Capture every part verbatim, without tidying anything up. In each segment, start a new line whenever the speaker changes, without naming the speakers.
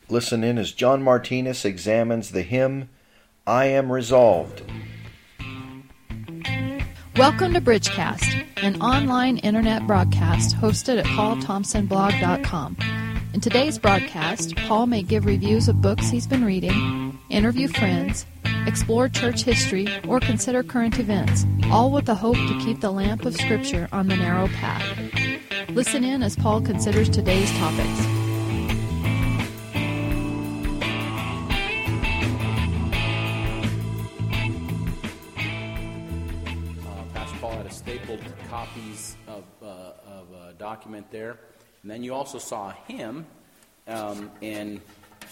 Listen in as John Martinez examines the hymn, I Am Resolved.
Welcome to Bridgecast, an online internet broadcast hosted at paul thompson blog dot com. In today's broadcast, Paul may give reviews of books he's been reading, interview friends, explore church history, or consider current events, all with the hope to keep the lamp of Scripture on the narrow path. Listen in as Paul considers today's topics.
Stapled copies of, uh, of a document there. And then you also saw a hymn, um, and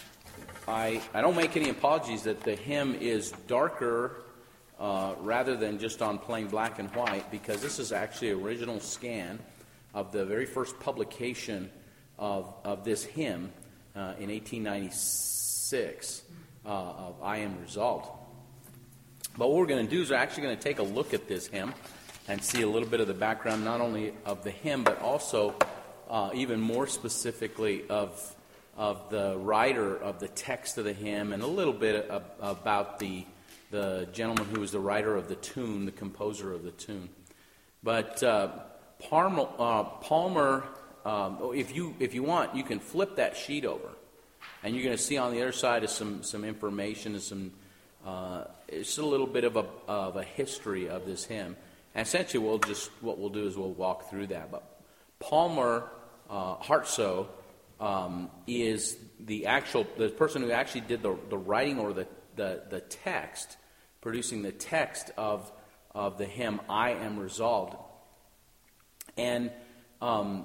I I don't make any apologies that the hymn is darker uh, rather than just on plain black and white, because this is actually an original scan of the very first publication of, of this hymn uh, in eighteen ninety-six uh, of I Am Resolved. But what we're going to do is we're actually going to take a look at this hymn and see a little bit of the background, not only of the hymn, but also uh, even more specifically of of the writer of the text of the hymn, and a little bit of, about the the gentleman who was the writer of the tune, the composer of the tune. But uh, Palmer, uh, Palmer um, if you if you want, you can flip that sheet over, and you're going to see on the other side is some some information and some uh, it's a little bit of a of a history of this hymn. And essentially, we'll just what we'll do is we'll walk through that. But Palmer uh, Hartsoe um, is the actual the person who actually did the, the writing or the, the, the text, producing the text of of the hymn "I Am Resolved." And um,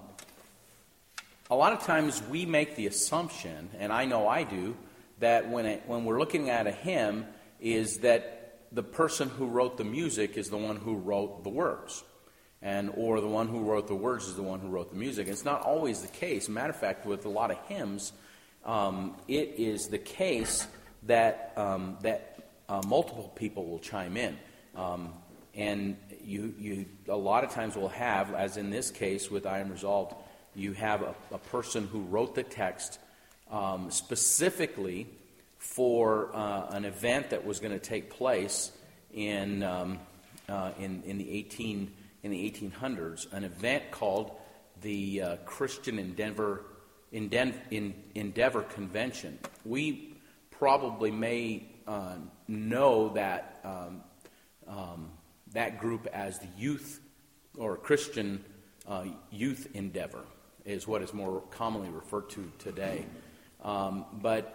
a lot of times we make the assumption, and I know I do, that when it, when we're looking at a hymn, is that the person who wrote the music is the one who wrote the words, and or the one who wrote the words is the one who wrote the music. It's not always the case. Matter of fact, with a lot of hymns, um, it is the case that um, that uh, multiple people will chime in, um, and you you a lot of times will have, as in this case with I Am Resolved, you have a, a person who wrote the text um, specifically for uh, an event that was going to take place in um, uh, in in the eighteen in the eighteen hundreds, an event called the uh, Christian Endeavor Inden- in, Endeavor Convention. We probably may uh, know that um, um, that group as the Youth or Christian uh, Youth Endeavor is what is more commonly referred to today, um, but.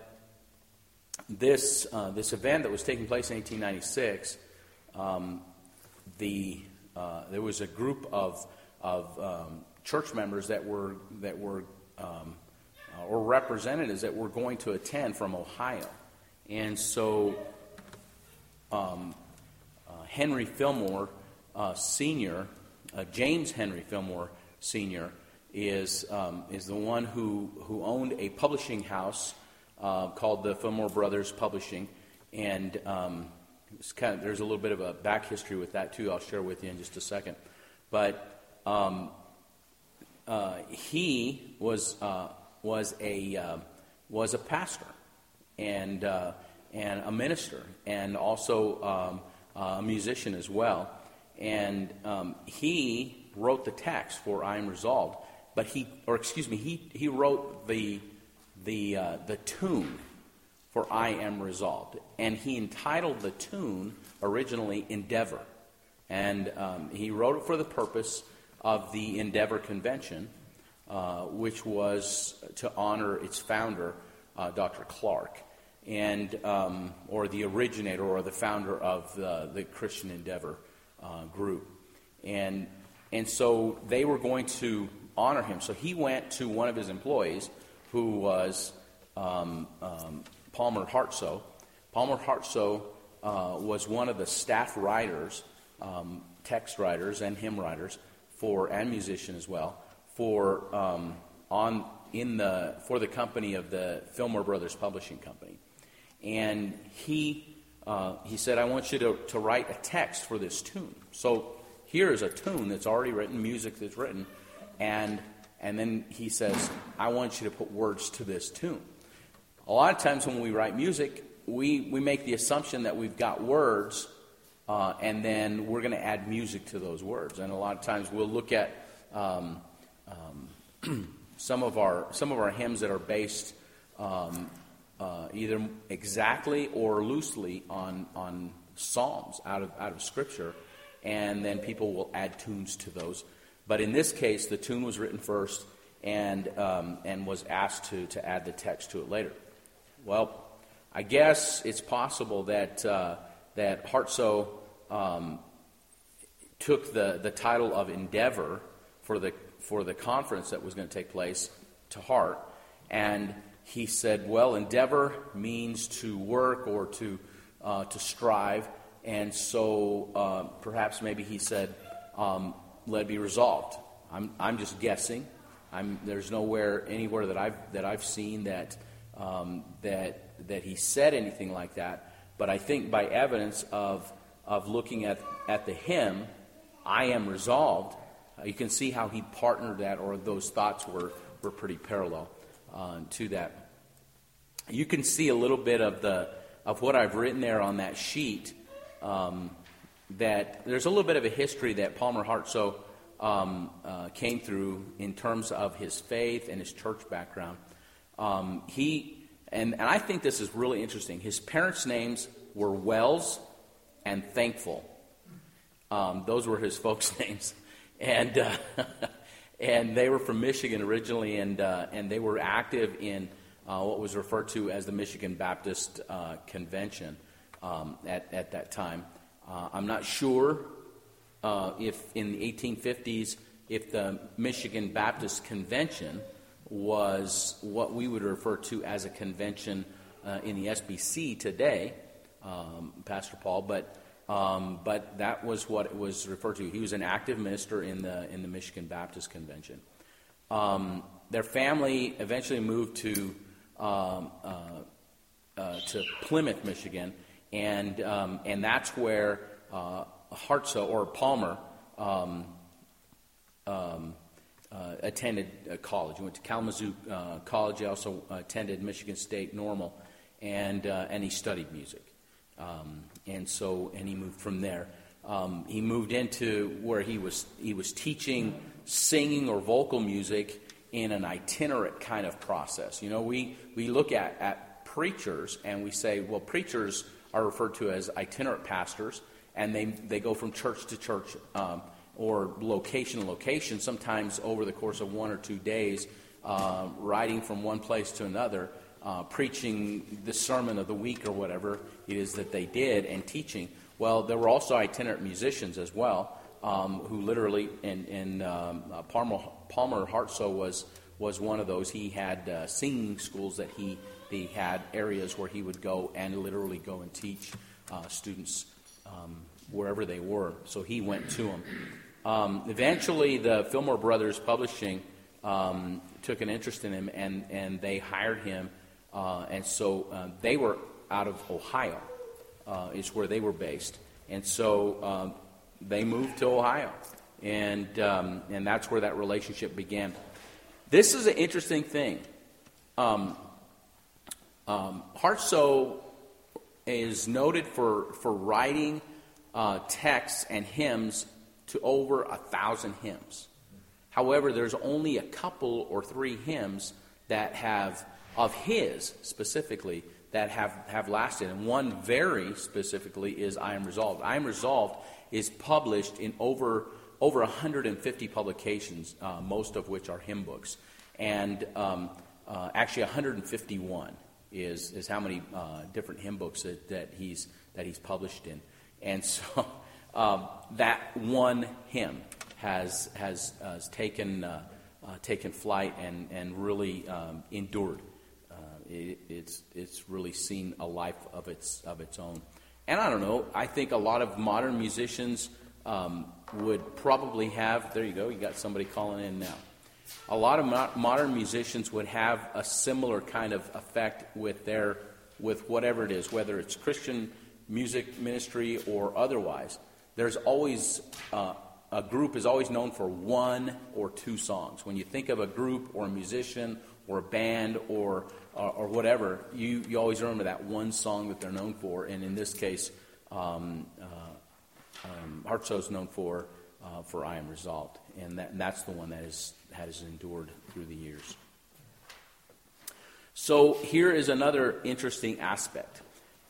This uh, this event that was taking place in eighteen ninety-six, um, the uh, there was a group of of um, church members that were that were um, uh, or representatives that were going to attend from Ohio, and so um, uh, Henry Fillmore uh, Senior, uh, James Henry Fillmore Senior, is um, is the one who who owned a publishing house. Uh, called the Fillmore Brothers Publishing, and um, it's kind of, there's a little bit of a back history with that too. I'll share with you in just a second. But um, uh, he was uh, was a uh, was a pastor and uh, and a minister, and also um, a musician as well. And um, he wrote the text for "I Am Resolved," but he, or excuse me, he he wrote the the uh, the tune for I Am Resolved. And he entitled the tune originally Endeavor. And um, he wrote it for the purpose of the Endeavor Convention, uh, which was to honor its founder, uh, Doctor Clark, and um, or the originator or the founder of the, the Christian Endeavor uh, group. And, and so they were going to honor him. So he went to one of his employees, who was um, um, Palmer Hartsoe. Palmer Hartsoe uh, was one of the staff writers, um, text writers and hymn writers, for and musician as well, for um, on in the for the company of the Fillmore Brothers Publishing Company. And he uh, he said, "I want you to, to write a text for this tune." So here is a tune that's already written, music that's written, and And then he says, I want you to put words to this tune. a lot of times when we write music, we, we make the assumption that we've got words, uh, and then we're going to add music to those words. And a lot of times we'll look at um, um, some of our some of our hymns that are based um, uh, either exactly or loosely on on psalms out of out of Scripture, and then people will add tunes to those. But in this case, the tune was written first, and um, and was asked to to add the text to it later. Well, I guess it's possible that uh, that Hartsough um, took the, the title of Endeavor for the for the conference that was going to take place to heart, and he said, "Well, endeavor means to work or to uh, to strive," and so uh, perhaps maybe he said, um, "Let it be resolved." I'm I'm just guessing. I'm there's nowhere anywhere that I've that I've seen that. Um, that that he said anything like that, but I think by evidence of of looking at, at the hymn, "I Am Resolved," uh, you can see how he partnered that, or those thoughts were, were pretty parallel uh, to that. You can see a little bit of the of what I've written there on that sheet. Um, that there's a little bit of a history that Palmer Hartsough um, uh, came through in terms of his faith and his church background. Um, he and, and I think this is really interesting. His parents' names were Wells and Thankful. Um, those were his folks' names, and uh, and they were from Michigan originally, and uh, and they were active in uh, what was referred to as the Michigan Baptist uh, Convention um, at at that time. Uh, I'm not sure uh, if in the eighteen fifties if the Michigan Baptist Convention was what we would refer to as a convention uh, in the S B C today, um, Pastor Paul, but um, but that was what it was referred to. He was an active minister in the in the Michigan Baptist Convention. Um, their family eventually moved to um, uh, uh, to Plymouth, Michigan, and um, and that's where uh, Hartsough or Palmer um, um, Uh, attended uh, college. He went to Kalamazoo uh, College. He also attended Michigan State Normal, and uh, and he studied music. Um, and so, and he moved from there. Um, he moved into where he was he was teaching singing or vocal music in an itinerant kind of process. You know, we we look at at preachers and we say, well, preachers are referred to as itinerant pastors, and they they go from church to church. Um, or location to location, sometimes over the course of one or two days, uh, riding from one place to another, uh, preaching the sermon of the week or whatever it is that they did, and teaching. Well, there were also itinerant musicians as well, um, who literally, and, and um, uh, Palmer, Palmer Hartsough was was one of those. He had uh, singing schools that he, he had areas where he would go and literally go and teach uh, students um, wherever they were. So he went to them. Um, eventually, the Fillmore Brothers Publishing um, took an interest in him, and, and they hired him. Uh, and so uh, they were out of Ohio, uh, is where they were based. And so um, they moved to Ohio, and um, and that's where that relationship began. This is an interesting thing. Um, um, Hartsough is noted for, for writing uh, texts and hymns to over a thousand hymns. However, there's only a couple or three hymns that have, of his specifically, that have, have lasted. And one very specifically is I Am Resolved. I Am Resolved is published in over over one hundred fifty publications, uh, most of which are hymn books. And um, uh, actually one hundred fifty-one is is how many uh, different hymn books that, that he's that he's published in. And so um, that one hymn has has, uh, has taken uh, uh, taken flight and and really um, endured. Uh, it, it's it's really seen a life of its of its own. And I don't know. I think a lot of modern musicians um, would probably have. There you go. You got somebody calling in now. A lot of mo- modern musicians would have a similar kind of effect with their with whatever it is, whether it's Christian music ministry or otherwise. There's always uh, a group is always known for one or two songs. When you think of a group or a musician or a band or or, or whatever, you, you always remember that one song that they're known for. And in this case, um, uh, um, Heart So is known for uh, for I Am Resolved, and, that, and that's the one that is has endured through the years. So here is another interesting aspect.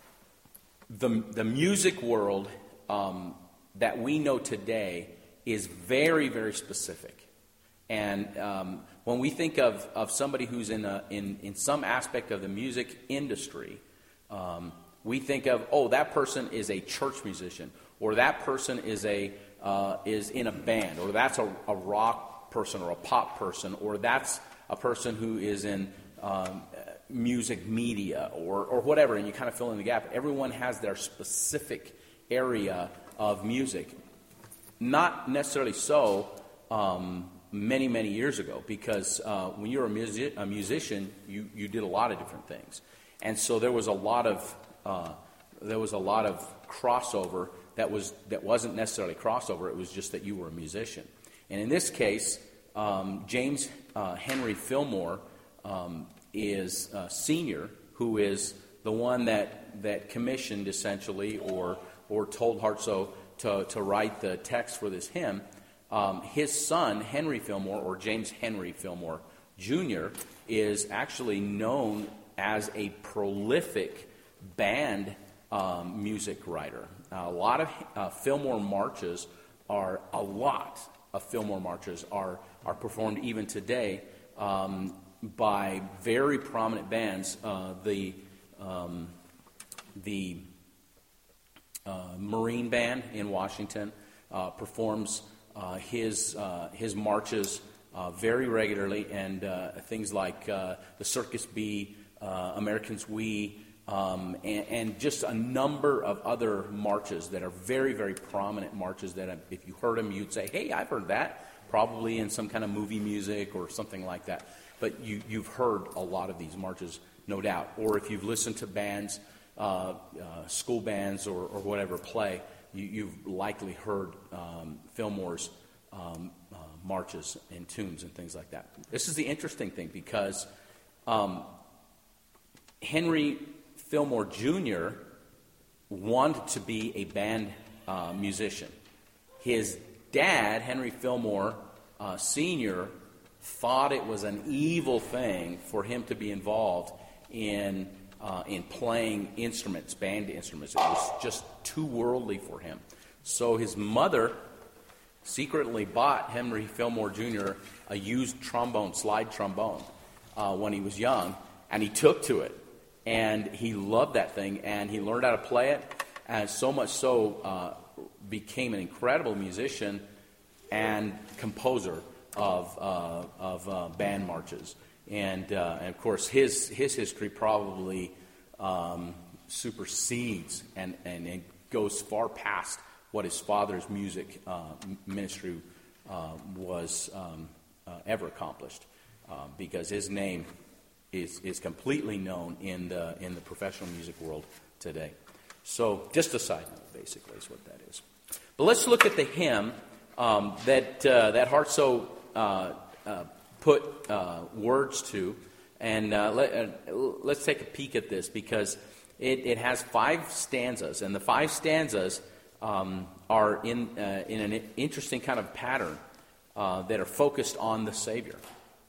The the music world um, that we know today is very, very specific. And um, when we think of, of somebody who's in, a, in in some aspect of the music industry, um, we think of, oh, that person is a church musician, or that person is a uh, is in a band, or that's a, a rock person or a pop person, or that's a person who is in um, music media or, or whatever, and you kind of fill in the gap. Everyone has their specific area of music. Not necessarily so um, many, many years ago, because uh, when you were a, music, a musician, you, you did a lot of different things. And so there was a lot of uh, there was a lot of crossover that was that wasn't necessarily crossover. It was just that you were a musician. And in this case, um, James uh, Henry Fillmore um, is a senior, who is the one that, that commissioned essentially or or told Heart So to, to write the text for this hymn. Um, his son, Henry Fillmore, or James Henry Fillmore Junior, is actually known as a prolific band um, music writer. Uh, a lot of uh, Fillmore marches are, a lot of Fillmore marches are, are performed even today um, by very prominent bands. Uh, the um, the uh, Marine Band in Washington uh, performs uh, his uh, his marches uh, very regularly, and uh, things like uh, the Circus Bee, uh, Americans We, um, and, and just a number of other marches that are very, very prominent marches that if you heard them, you'd say, hey, I've heard that, probably in some kind of movie music or something like that. But you, you've heard a lot of these marches, no doubt. Or if you've listened to bands, uh, uh, school bands or, or whatever play, you, you've likely heard um, Fillmore's um, uh, marches and tunes and things like that. This is the interesting thing, because um, Henry Fillmore Junior wanted to be a band uh, musician. His dad, Henry Fillmore uh, Senior, thought it was an evil thing for him to be involved in uh, in playing instruments, band instruments. It was just too worldly for him. So his mother secretly bought Henry Fillmore Junior a used trombone, slide trombone, uh, when he was young, and he took to it. And he loved that thing, and he learned how to play it, and so much so uh, became an incredible musician and composer of uh, of uh, band marches, and, uh, and of course his his history probably um, supersedes and, and and goes far past what his father's music uh, ministry uh, was um, uh, ever accomplished, uh, because his name is is completely known in the in the professional music world today. So just a side note, basically, is what that is. But let's look at the hymn um, that uh, that Heart So Uh, uh, put uh, words to, and uh, let, uh, let's take a peek at this, because it, it has five stanzas, and the five stanzas um, are in uh, in an interesting kind of pattern uh, that are focused on the Savior.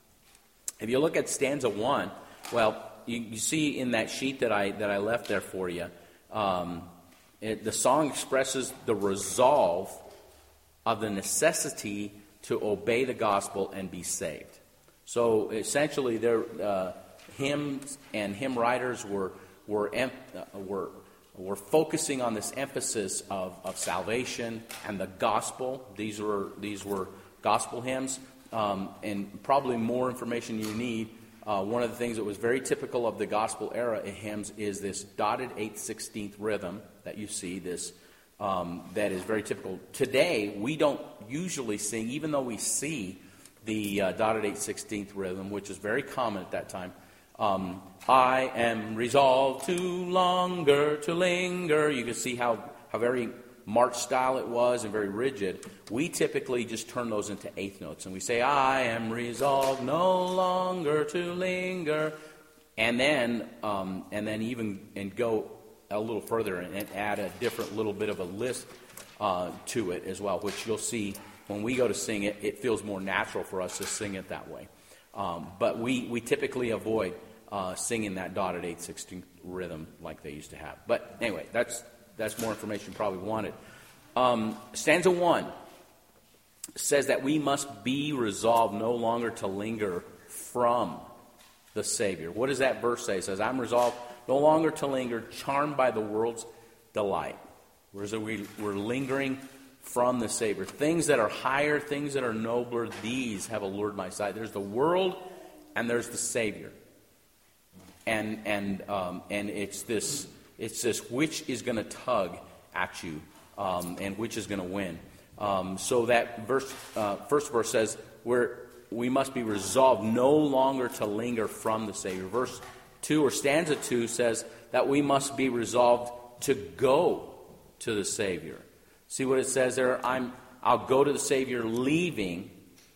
If you look at stanza one, well, you, you see in that sheet that I that I left there for you, um, it, the song expresses the resolve of the necessity to obey the gospel and be saved. So essentially, their uh, hymns and hymn writers were were em- uh, were were focusing on this emphasis of, of salvation and the gospel. These were these were gospel hymns, um, and probably more information you need. Uh, one of the things that was very typical of the gospel era hymns is this dotted eighth sixteenth rhythm that you see. This. Um, that is very typical. Today, we don't usually sing, even though we see the uh, dotted eighth sixteenth rhythm, which is very common at that time. Um, I am resolved to longer, to linger. You can see how, how very march style it was and very rigid, we typically just turn those into eighth notes. And we say, I am resolved no longer to linger. And then um, and then even and go a little further and, and add a different little bit of a list uh, to it as well, which you'll see when we go to sing it, it feels more natural for us to sing it that way. Um, but we, we typically avoid uh, singing that dotted eight sixteenth rhythm like they used to have. But anyway, that's that's more information you probably wanted. Um, stanza one says that we must be resolved no longer to linger from the Savior. What does that verse say? It says, I'm resolved no longer to linger, charmed by the world's delight. Whereas we, we're lingering from the Savior. Things that are higher, things that are nobler, these have allured my sight. There's the world and there's the Savior. And and um, and it's this it's this which is going to tug at you um, and which is going to win. Um, so that verse uh, first verse says we're we must be resolved no longer to linger from the Savior. Verse two or stanza two says that we must be resolved to go to the Savior. See what it says there? I'm I'll go to the Savior, leaving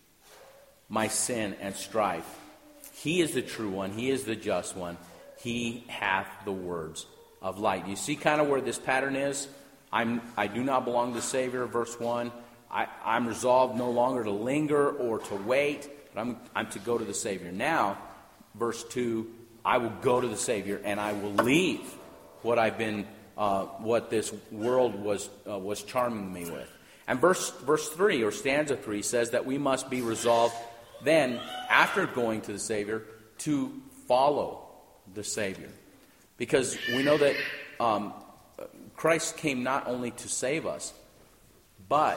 my sin and strife. He is the true one. He is the just one. He hath the words of light. You see kind of where this pattern is? I'm, I do not belong to the Savior, verse one. I, I'm resolved no longer to linger or to wait, but I'm, I'm to go to the Savior. Now, verse two, I will go to the Savior and I will leave what I've been, uh, what this world was uh, was charming me with. And verse verse three or stanza three says that we must be resolved then, after going to the Savior, to follow the Savior. Because we know that um, Christ came not only to save us, but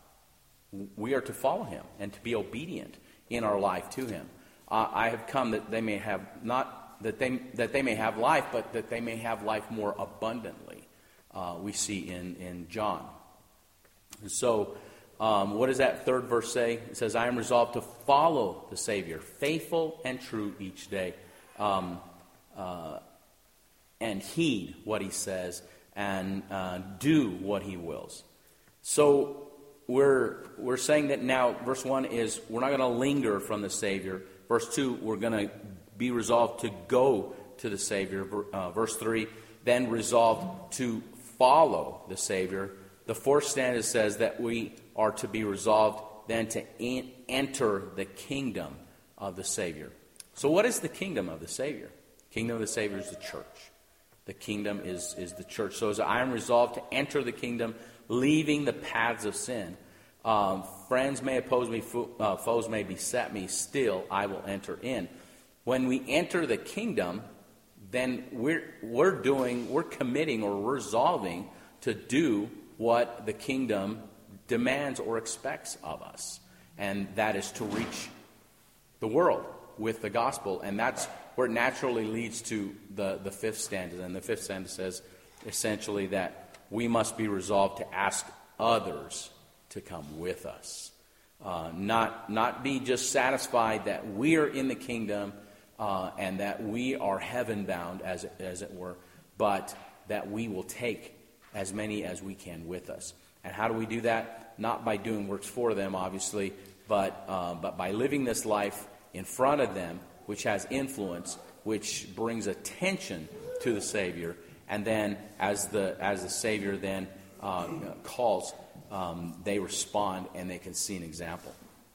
we are to follow him and to be obedient in our life to him. Uh, I have come that they may have not that they that they may have life, but that they may have life more abundantly. Uh, we see in in John. And so. Um, what does that third verse say? It says, I am resolved to follow the Savior, faithful and true each day, um, uh, and heed what he says, and uh, do what he wills. So we're we're saying that now, verse one is, we're not going to linger from the Savior. Verse two, we're going to be resolved to go to the Savior. Uh, verse three, then resolved to follow the Savior. The fourth stanza says that we are to be resolved then to en- enter the kingdom of the Savior. So what is the kingdom of the Savior? Kingdom of the Savior is the church. The kingdom is, is the church. So as I am resolved to enter the kingdom, leaving the paths of sin. Um, friends may oppose me, fo- uh, foes may beset me, still I will enter in. When we enter the kingdom, then we're we're doing, we're committing or resolving to do what the kingdom demands or expects of us. And that is to reach the world with the gospel. And that's where it naturally leads to the, the fifth stanza. And the fifth stanza says essentially that we must be resolved to ask others to come with us. Uh, not, not be just satisfied that we're in the kingdom uh, and that we are heaven-bound, as, as it were, but that we will take as many as we can with us. And how do we do that? Not by doing works for them, obviously, but uh, but by living this life in front of them, which has influence, which brings attention to the Savior, and then as the as the Savior then uh, calls, um, they respond and they can see an example.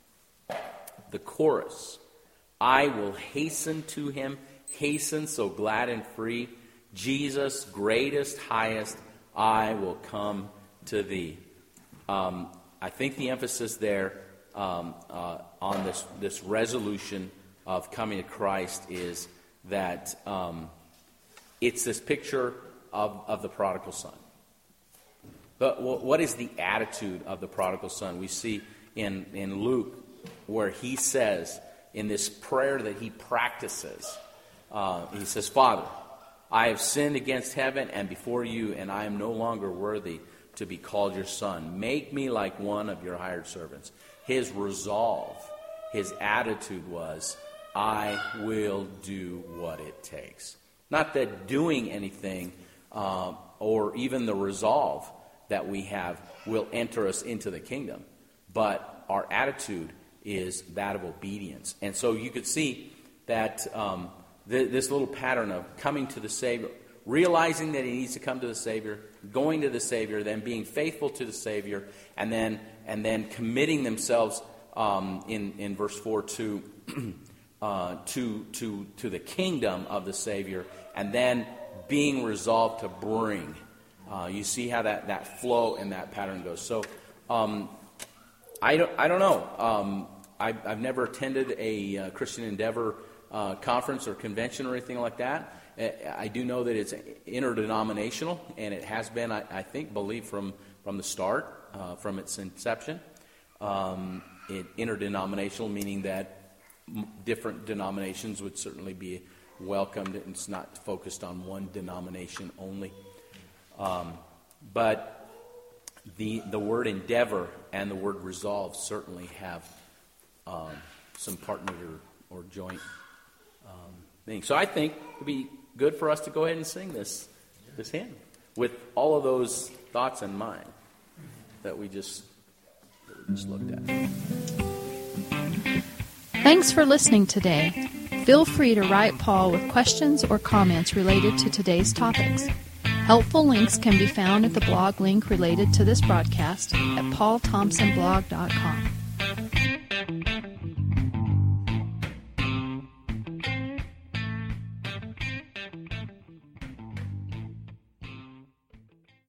The chorus: I will hasten to him, hasten so glad and free, Jesus, greatest, highest, I will come to thee. Um, I think the emphasis there um, uh, on this, this resolution of coming to Christ is that um, it's this picture of, of the prodigal son. But what is the attitude of the prodigal son? We see in, in Luke where he says in this prayer that he practices, uh, he says, Father, I have sinned against heaven and before you, and I am no longer worthy to be called your son. Make me like one of your hired servants. His resolve, his attitude was, I will do what it takes. Not that doing anything uh, or even the resolve that we have will enter us into the kingdom, but our attitude is that of obedience. And so you could see that um, th- this little pattern of coming to the Savior, realizing that he needs to come to the Savior, going to the Savior, then being faithful to the Savior, and then and then committing themselves um, in in verse four to uh, to to to the kingdom of the Savior, and then being resolved to bring. Uh, you see how that, that flow and that pattern goes. So um, I don't I don't know. Um, I, I've never attended a uh, Christian Endeavor uh, conference or convention or anything like that. I do know that it's interdenominational, and it has been, I, I think, believed from, from the start, uh, from its inception. Um, it, interdenominational, meaning that m- different denominations would certainly be welcomed. It's not focused on one denomination only. Um, but the the word endeavor and the word resolve certainly have um, some partner or, or joint um, things. So I think it would be good for us to go ahead and sing this this hymn with all of those thoughts in mind that we just that we just looked at.
Thanks for listening today. Feel free to write Paul with questions or comments related to today's topics. Helpful links can be found at the blog link related to this broadcast at paul thompson blog dot com.